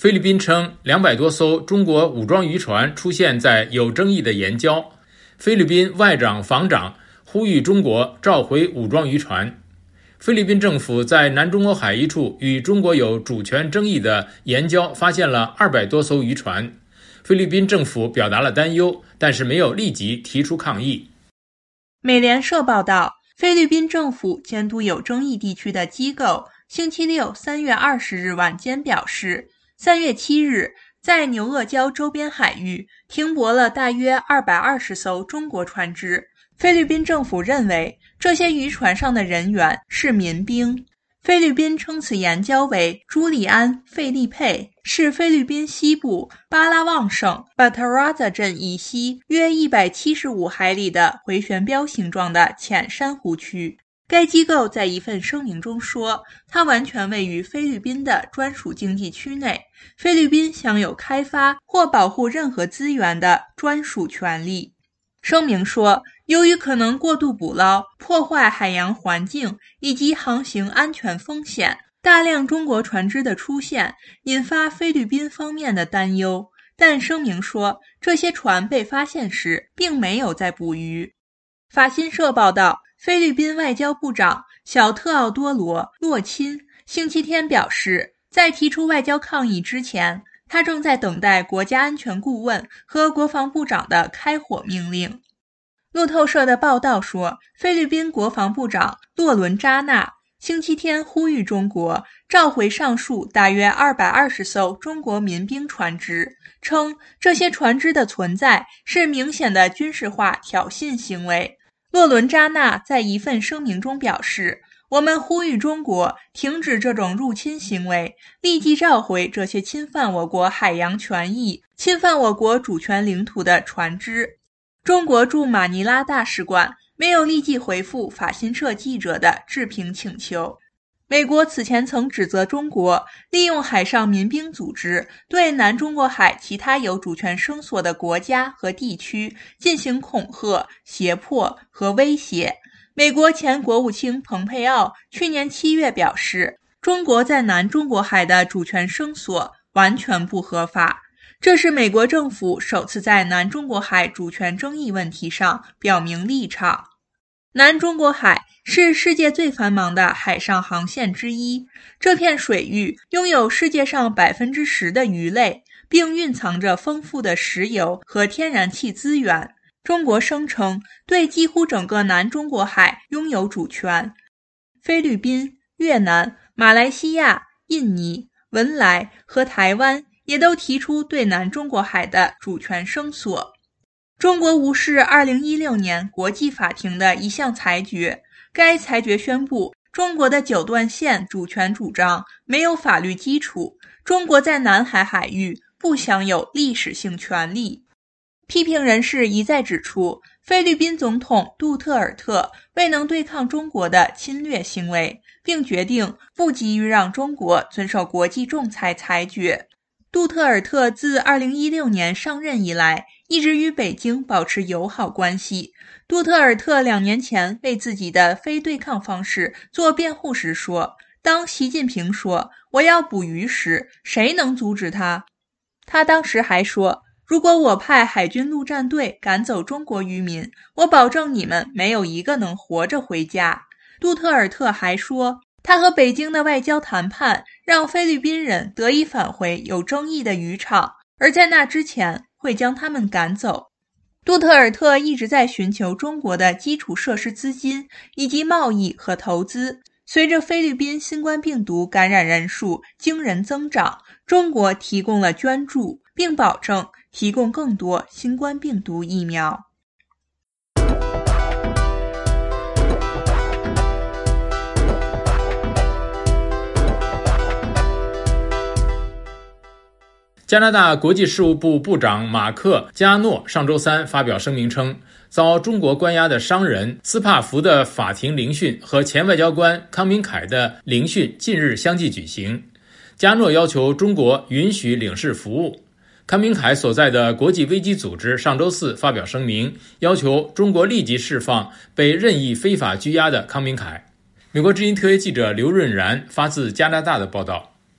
S3: 菲律宾称两百多艘中国武装渔船出现在有争议的岩礁，菲律宾外长防长呼吁中国召回武装渔船。菲律宾政府在南中国海一处与中国有主权争议的岩礁发现了二百多艘渔船，菲律宾政府表达了担忧，但是没有立即提出抗议。
S7: 美联社报道，菲律宾政府监督有争议地区的机构星期六三月二十日晚间表示，三月七日在牛轭礁周边海域停泊了大约二百二十艘中国船只。菲律宾政府认为这些渔船上的人员是民兵。菲律宾称此岩礁为朱利安·费利佩，是菲律宾西部巴拉望省巴特拉扎镇以西约一百七十五海里的回旋镖形状的浅珊瑚区。该机构在一份声明中说，它完全位于菲律宾的专属经济区内，菲律宾享有开发或保护任何资源的专属权利。声明说，由于可能过度捕捞、破坏海洋环境以及航行安全风险，大量中国船只的出现引发菲律宾方面的担忧，但声明说，这些船被发现时并没有在捕鱼。法新社报道，菲律宾外交部长小特奥多罗·洛钦星期天表示，在提出外交抗议之前，他正在等待国家安全顾问和国防部长的开火命令。路透社的报道说，菲律宾国防部长洛伦扎纳星期天呼吁中国召回上述大约二百二十艘中国民兵船只，称这些船只的存在是明显的军事化挑衅行为。洛伦扎纳在一份声明中表示，我们呼吁中国停止这种入侵行为，立即召回这些侵犯我国海洋权益、侵犯我国主权领土的船只。中国驻马尼拉大使馆没有立即回复法新社记者的置评请求。美国此前曾指责中国利用海上民兵组织对南中国海其他有主权声索的国家和地区进行恐吓、胁迫和威胁。美国前国务卿蓬佩奥去年七月表示，中国在南中国海的主权声索完全不合法。这是美国政府首次在南中国海主权争议问题上表明立场。南中国海是世界最繁忙的海上航线之一，这片水域拥有世界上 百分之十 的鱼类，并蕴藏着丰富的石油和天然气资源。中国声称对几乎整个南中国海拥有主权。菲律宾、越南、马来西亚、印尼、文莱和台湾也都提出对南中国海的主权声索。中国无视二零一六年国际法庭的一项裁决，该裁决宣布中国的九段线主权主张没有法律基础，中国在南海海域不享有历史性权利。批评人士一再指出，菲律宾总统杜特尔特未能对抗中国的侵略行为，并决定不急于让中国遵守国际仲裁裁决。杜特尔特自二零一六年上任以来，一直与北京保持友好关系。杜特尔特两年前为自己的非对抗方式做辩护时说，当习近平说我要捕鱼时，谁能阻止他？他当时还说，如果我派海军陆战队赶走中国渔民，我保证你们没有一个能活着回家。杜特尔特还说，他和北京的外交谈判让菲律宾人得以返回有争议的渔场，而在那之前会将他们赶走。杜特尔特一直在寻求中国的基础设施资金以及贸易和投资。随着菲律宾新冠病毒感染人数惊人增长，中国提供了捐助，并保证提供更多新冠病毒疫苗。
S3: 加拿大国际事务部部长马克·加诺上周三发表声明称，遭中国关押的商人斯帕福的法庭聆讯和前外交官康明凯的聆讯近日相继举行。加诺要求中国允许领事服务。康明凯所在的国际危机组织上周四发表声明，要求中国立即释放被任意非法拘押的康明凯。美国之音特约记者刘润然发自加拿大的报道。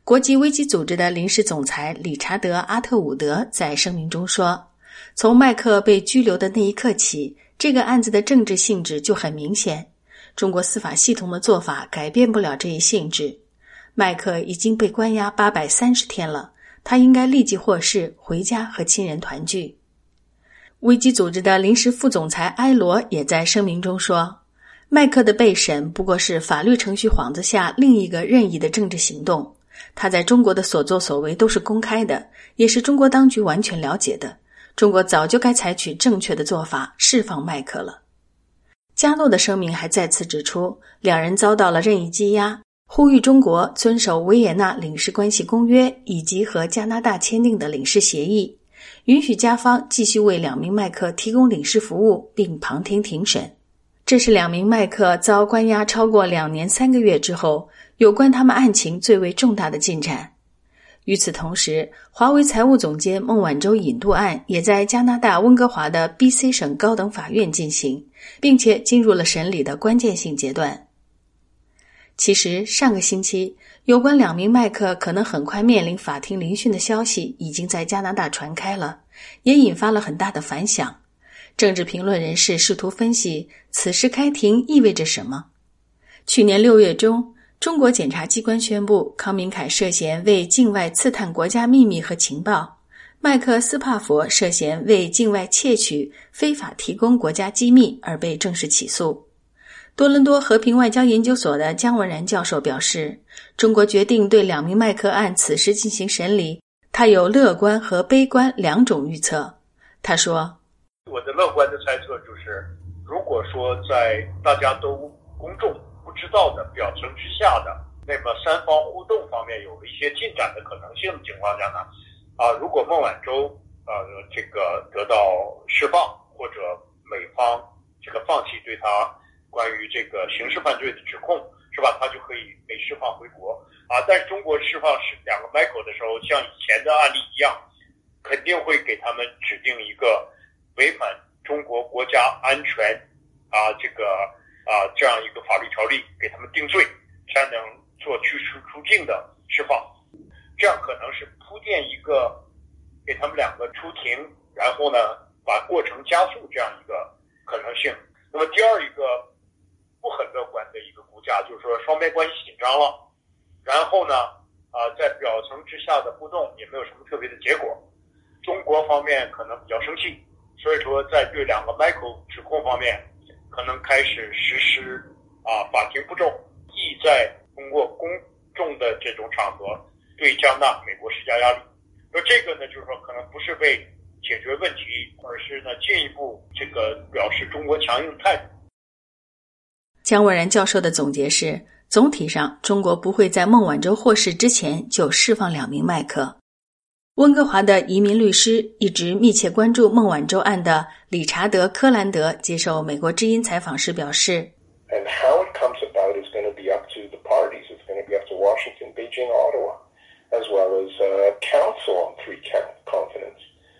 S16: 国际危机组织的临时总裁理查德·阿特伍德在声明中说，从麦克被拘留的那一刻起，这个案子的政治性质就很明显，中国司法系统的做法改变不了这一性质。麦克已经被关押八百三十天了，他应该立即获释，回家和亲人团聚。危机组织的临时副总裁埃罗也在声明中说，麦克的被审不过是法律程序幌子下另一个任意的政治行动，他在中国的所作所为都是公开的，也是中国当局完全了解的，中国早就该采取正确的做法释放麦克了。加诺的声明还再次指出，两人遭到了任意羁押，呼吁中国遵守维也纳领事关系公约以及和加拿大签订的领事协议，允许加方继续为两名麦克提供领事服务并旁听庭审。这是两名麦克遭关押超过两年三个月之后，有关他们案情最为重大的进展。与此同时，华为财务总监孟晚舟引渡案也在加拿大温哥华的 B C 省高等法院进行，并且进入了审理的关键性阶段。其实上个星期，有关两名麦克可能很快面临法庭聆讯的消息已经在加拿大传开了，也引发了很大的反响。政治评论人士试图分析此时开庭意味着什么。去年六月中，中国检察机关宣布康明凯涉嫌为境外刺探国家秘密和情报，麦克斯帕佛涉嫌为境外窃取、非法提供国家机密而被正式起诉。多伦多和平外交研究所的姜文然教授表示，中国决定对两名麦克案此时进行审理，他有乐观和悲观两种预测。他说，
S5: 我的乐观的猜测就是，如果说在大家都公众不知道的表层之下的，那么三方互动方面有了一些进展的可能性的情况下呢，啊，如果孟晚舟呃这个得到释放，或者美方这个放弃对他关于这个刑事犯罪的指控，是吧？他就可以被释放回国啊。但是中国释放是两个 Michael 的时候，像以前的案例一样，肯定会给他们指定一个违反中国国家安全啊这个啊这样一个法律条例，给他们定罪，才能做驱逐出境的释放。这样可能是铺垫一个给他们两个出庭，然后呢把过程加速这样一个可能性。那么第二一个不很乐观的一个估价，就是说双边关系紧张了，然后呢，啊、呃，在表层之下的互动也没有什么特别的结果，中国方面可能比较生气，所以说在对两个 Michael 指控方面，可能开始实施啊、呃、法庭步骤，意在通过公众的这种场合对加拿大、美国施加压力。那这个呢，就是说可能不是为解决问题，而是呢进一步这个表示中国强硬态度。
S16: 姜文然教授的总结是，总体上中国不会在孟晚舟获释之前就释放两名麦克。温哥华的移民律师一直密切关注孟晚舟案的理查德·科兰德接受美国之音采访时表示，
S17: And how it comes about is going to be up to the parties. It's going to be up to Washington, Beijing, Ottawa, as well as uh, counsel on three continents.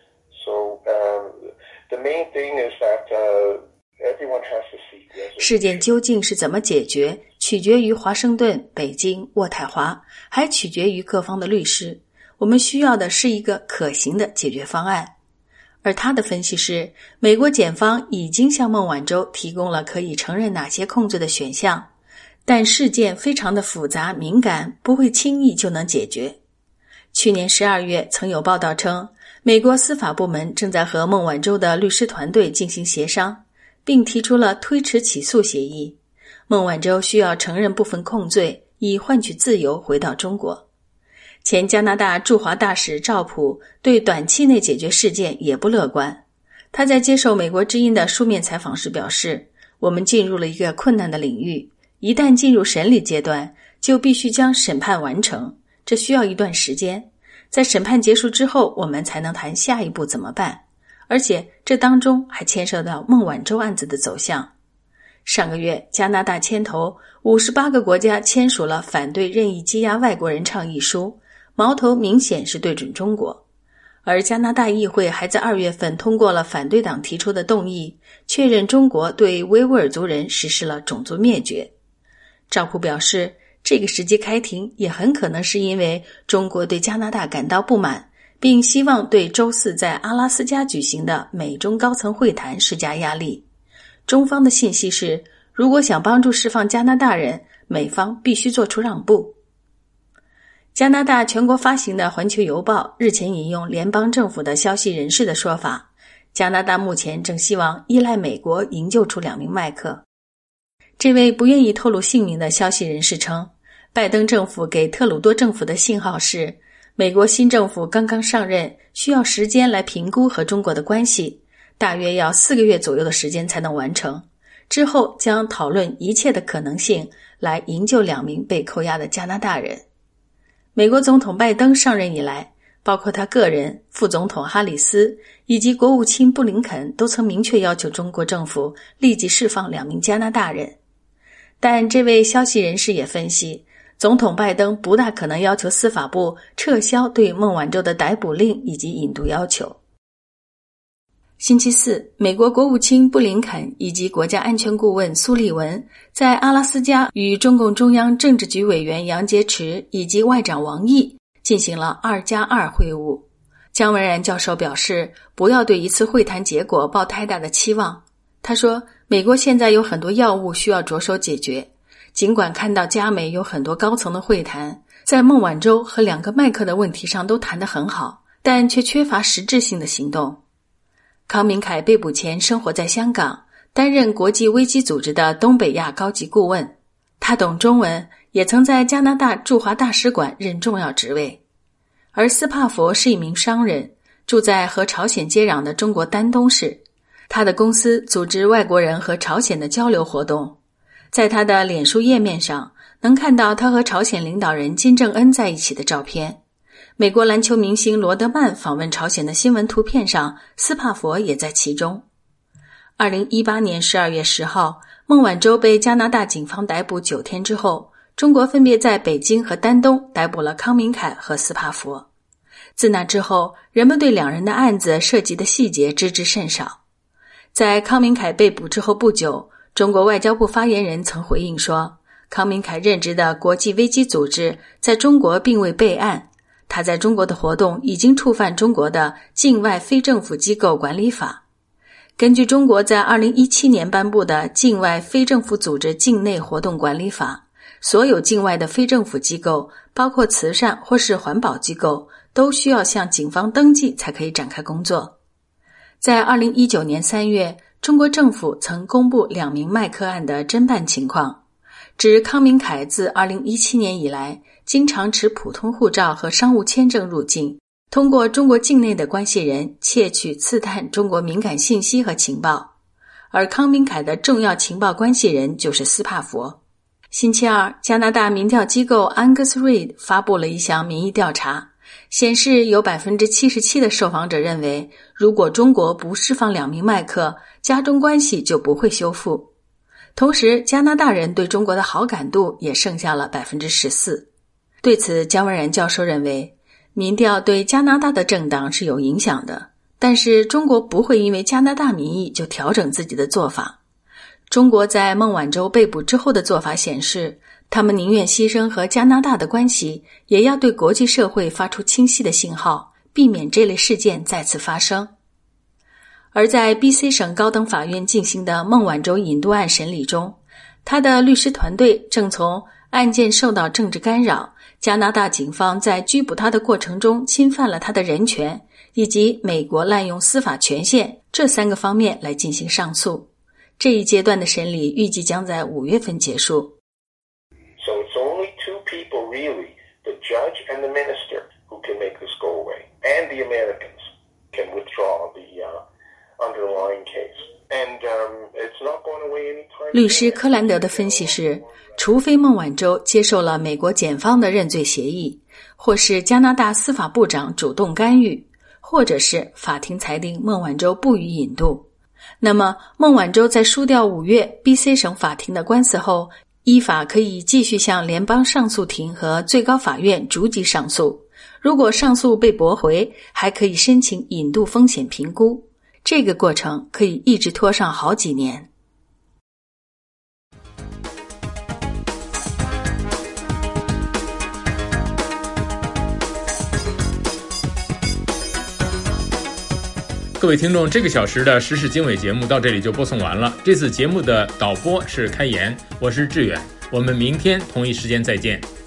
S17: So um, the main thing is that uh, everyone has to seek resolution.
S16: 事件究竟是怎么解决，取决于华盛顿、北京、渥太华，还取决于各方的律师。我们需要的是一个可行的解决方案。而他的分析是，美国检方已经向孟晚舟提供了可以承认哪些控罪的选项，但事件非常的复杂敏感，不会轻易就能解决。去年十二月曾有报道称，美国司法部门正在和孟晚舟的律师团队进行协商，并提出了推迟起诉协议。孟晚舟需要承认部分控罪，以换取自由回到中国。前加拿大驻华大使赵普对短期内解决事件也不乐观。他在接受美国之音的书面采访时表示，我们进入了一个困难的领域，一旦进入审理阶段，就必须将审判完成，这需要一段时间。在审判结束之后，我们才能谈下一步怎么办，而且这当中还牵涉到孟晚舟案子的走向。上个月，加拿大牵头五十八个国家签署了反对任意羁押外国人倡议书，矛头明显是对准中国。而加拿大议会还在二月份通过了反对党提出的动议，确认中国对维吾尔族人实施了种族灭绝。赵普表示， 这个时机开庭也很可能是因为中国对加拿大感到不满，并希望对周四在阿拉斯加举行的美中高层会谈施加压力。中方的信息是，如果想帮助释放加拿大人，美方必须做出让步。加拿大全国发行的《环球邮报》日前引用联邦政府的消息人士的说法，加拿大目前正希望依赖美国营救出两名麦克。这位不愿意透露姓名的消息人士称，拜登政府给特鲁多政府的信号是，美国新政府刚刚上任，需要时间来评估和中国的关系，大约要四个月左右的时间才能完成。之后将讨论一切的可能性，来营救两名被扣押的加拿大人。美国总统拜登上任以来，包括他个人、副总统哈里斯以及国务卿布林肯都曾明确要求中国政府立即释放两名加拿大人。但这位消息人士也分析，总统拜登不大可能要求司法部撤销对孟晚舟的逮捕令以及引渡要求。星期四，美国国务卿布林肯以及国家安全顾问苏利文在阿拉斯加与中共中央政治局委员杨洁篪以及外长王毅进行了二加二会晤。姜文然教授表示，不要对一次会谈结果抱太大的期望。他说，美国现在有很多要务需要着手解决，尽管看到加美有很多高层的会谈，在孟晚舟和两个麦克的问题上都谈得很好，但却缺乏实质性的行动。康明凯被捕前生活在香港，担任国际危机组织的东北亚高级顾问。他懂中文，也曾在加拿大驻华大使馆任重要职位。而斯帕佛是一名商人，住在和朝鲜接壤的中国丹东市。他的公司组织外国人和朝鲜的交流活动。在他的脸书页面上，能看到他和朝鲜领导人金正恩在一起的照片。美国篮球明星罗德曼访问朝鲜的新闻图片上，斯帕佛也在其中。二零一八年十二月十号，孟晚舟被加拿大警方逮捕九天之后，中国分别在北京和丹东逮捕了康明凯和斯帕佛。自那之后，人们对两人的案子涉及的细节知之甚少。在康明凯被捕之后不久，中国外交部发言人曾回应说，康明凯任职的国际危机组织在中国并未备案，他在中国的活动已经触犯中国的境外非政府机构管理法。根据中国在二零一七年颁布的境外非政府组织境内活动管理法，所有境外的非政府机构，包括慈善或是环保机构，都需要向警方登记才可以展开工作。在二零一九年三月，中国政府曾公布两名麦克案的侦办情况，指康明凯自二零一七年以来经常持普通护照和商务签证入境，通过中国境内的关系人窃取刺探中国敏感信息和情报。而康明凯的重要情报关系人就是斯帕佛。星期二，加拿大民调机构 Angus Reid 发布了一项民意调查，显示有 百分之七十七 的受访者认为，如果中国不释放两名麦克，加中关系就不会修复。同时，加拿大人对中国的好感度也剩下了 百分之十四。对此，姜文然教授认为，民调对加拿大的政党是有影响的，但是中国不会因为加拿大民意就调整自己的做法。中国在孟晚舟被捕之后的做法显示，他们宁愿牺牲和加拿大的关系，也要对国际社会发出清晰的信号，避免这类事件再次发生。而在 B C 省高等法院进行的孟晚舟引渡案审理中，他的律师团队正从案件受到政治干扰、加拿大警方在拘捕他的过程中侵犯了他的人权，以及美国滥用司法权限这三个方面来进行上诉。这一阶段的审理预计将在五月份结束。
S17: So it's only two people really, the judge and the minister, who can make this go away. And the Americans can withdraw the uh, underlying case. And um, it's not going away anytime soon.
S16: 律师柯兰德的分析是，除非孟晚舟接受了美国检方的认罪协议，或是加拿大司法部长主动干预，或者是法庭裁定孟晚舟不予引渡，那么孟晚舟在输掉五月 B C 省法庭的官司后，依法可以继续向联邦上诉庭和最高法院逐级上诉，如果上诉被驳回，还可以申请引渡风险评估，这个过程可以一直拖上好几年。
S3: 各位听众，这个小时的时事经纬节目到这里就播送完了。这次节目的导播是开言，我是志远，我们明天同一时间再见。